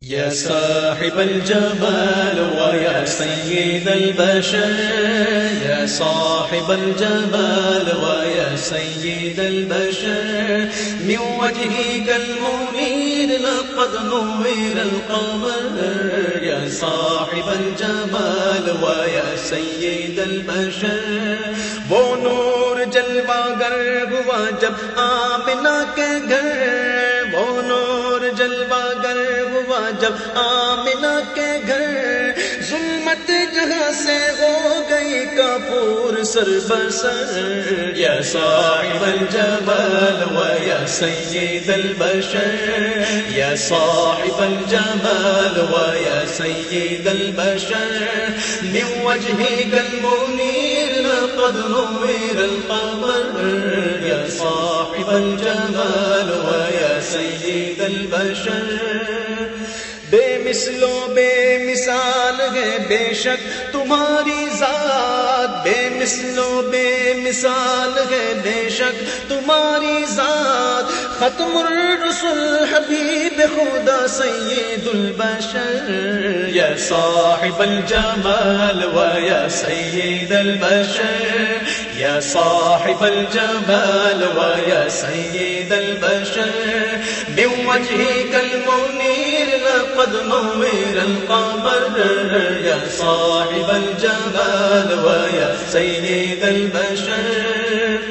يا صاحب الجمال ويا سيد البشر، يا صاحب الجمال ويا سيد البشر، من وجهك المنير لقد نور القمر. يا صاحب الجمال ويا سيد البشر، وہ نور جلوہ گر ہوا جب آمنہ کے گھر، وہ نور جلوہ گر ہوا جب آمنہ کے گھر، ظلمت جہاں سے ہو گئی کافور سر بسر. یا صاحب الجمال ویا سید البشر، یا صاحب الجمال ویا سید البشر، من وجهك المنير لقد نور القمر. یا صاحب الجمال ویا سید البشر، بے مثل و بے مثال ہے بے شک تمہاری ذات، بے مثل و بے مثال ہے بے شک تمہاری ذات. ختم الرسل حبیب خدا سید البشر. یا صاحب الجمال ویا سید البشر، یا صاحب الجمال ویا سید البشر، من وجهك المنير لقد نور القمر. یا صاحب الجمال ویا سید البشر،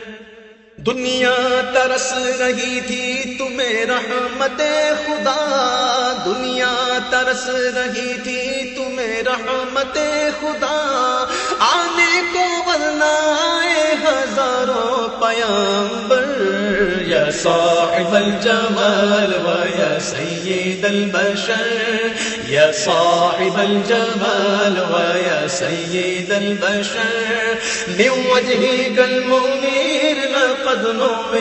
دنیا ترس رہی تھی تمہیں رحمت خدا، دنیا ترس رہی تھی تمہیں رحمت خدا، آنے کو ورنہ آئے ہزاروں پیامبر. یا صاحب الجمال ویا سید البشر، یا صاحب الجمال ویا سید البشر، من وجهك المنير لقد نور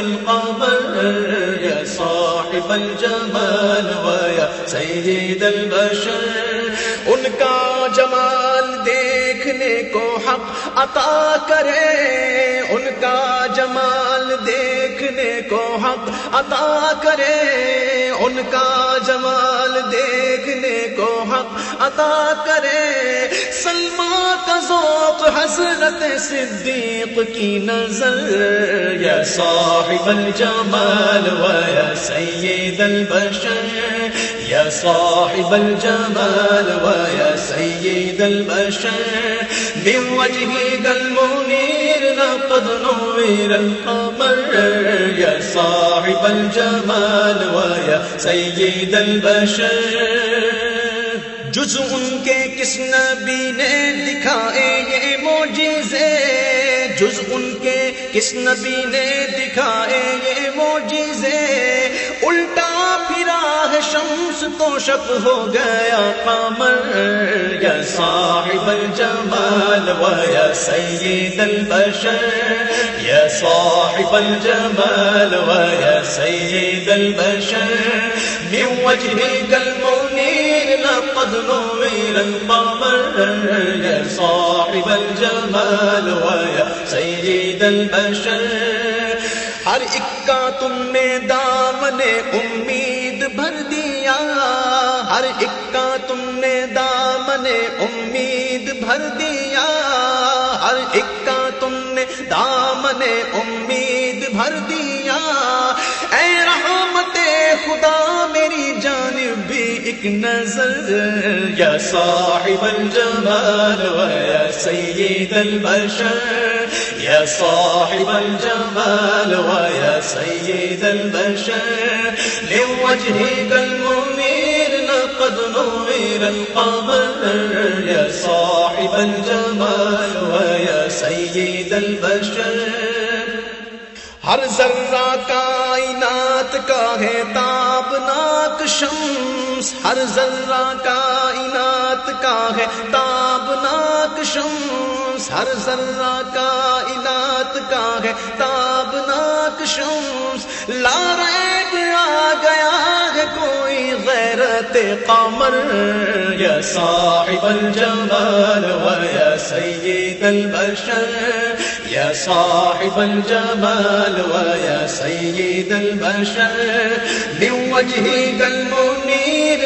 القمر. یا صاحب الجمال ویا سید البشر، ان کا جمال دیکھنے کو حق عطا کرے، ان کا جمال دیکھنے کو حق عطا کرے، ان کا جمال دیکھنے کو حق عطا کرے. سلمیٰ کا ذوق حضرت صدیق کی نظر. یا صاحب الجمال ویا سید البشر، یا صاحب الجمال ویا سید البشر، من وجهك المنير لقد نور القمر. یا صاحب الجمال ویا سید البشر، جز ان کے کس نبی نے دکھائے یہ معجزے، جز ان کے کس نبی نے دکھائے یہ معجزے. الٹا پھرا ہے شمس تو شک ہو گیا قمر. یا صاحب الجمال ویا سید البشر، یا صاحب الجمال ویا سید البشر، من وجهك المنير لقد نور القمر. یا صاحب الجمال ویا سید البشر، ہر ایک کا تم نے دامن امید بھر دیا، ہر ایک کا تم نے دامن امید بھر دیا، ہر ایک کا تم نے دامن امید بھر دیا. اے رحمت خدا میری جانب بھی ایک نظر. یا صاحب الجمال ویا سید البشر، یا صاحب الجمال ویا سید البشر، من وجهك المنير لقد نور القمر. یا صاحب الجمال ویا سید البشر، ہر ذرہ کائنات کا ہے تابناک شمس، ہر ذرہ کائنات کا ہے تابناک شمس، ہر ذرہ کائنات کا ہے تابناک شمس. لا ریب آ گیا ہے کوئی غیرت قمر. یا صاحب الجمال ویا سید البشر، یا صاحب الجمال ویا سید البشر، من وجهك المنير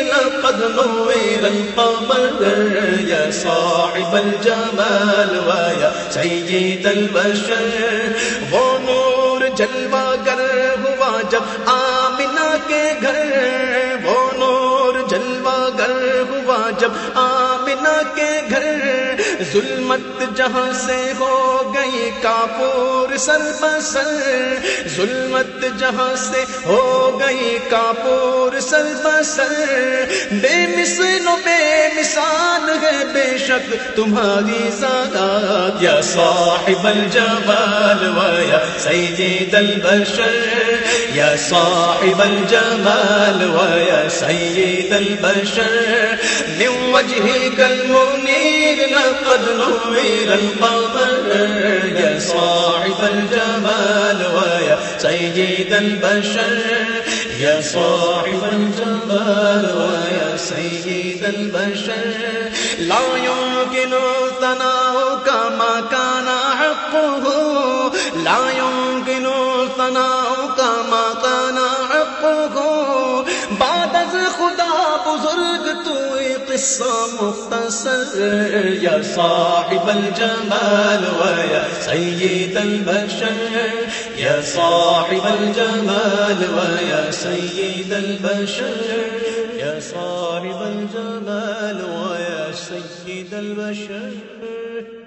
لقد نور القمر يا صاحب الجمال ويا سيد البشر. وہ نور جلوہ گر ہوا جب آمنہ کے گھر، وہ نور جلوہ گر ہوا جب آمنہ کے گھر. ظلمت جہاں سے ہو گئی کافور سر بسر، ظلمت جہاں سے ہو گئی کافور سر بسر. بے مثل و بے مثال ہے بے شک تمہاری ذات یا صاحب الجمال ویا سید البشر، یا صاحب الجمال ویا سید البشر. من وجهك المنير لقد نور القمر يا صاحب الجمال ويا سيد البشر، يا صاحب الجمال ويا سيد البشر. لا يمكن ثناؤك ما كان حقه، لا يمكن ثناؤك ما كان حقه. بعد از خدا بزرگ تو قصہ مختصر یا صاحب الجمال ویا سید البشر، یا صاحب الجمال ویا سید البشر، یا صاحب الجمال ویا سید البشر.